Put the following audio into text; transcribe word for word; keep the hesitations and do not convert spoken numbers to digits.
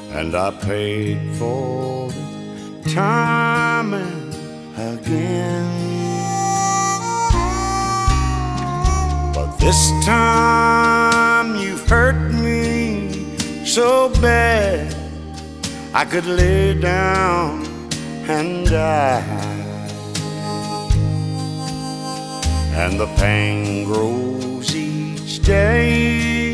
and I paid for it time and again. But this time you've hurt me so bad I could lay down and die. And the pain grows each day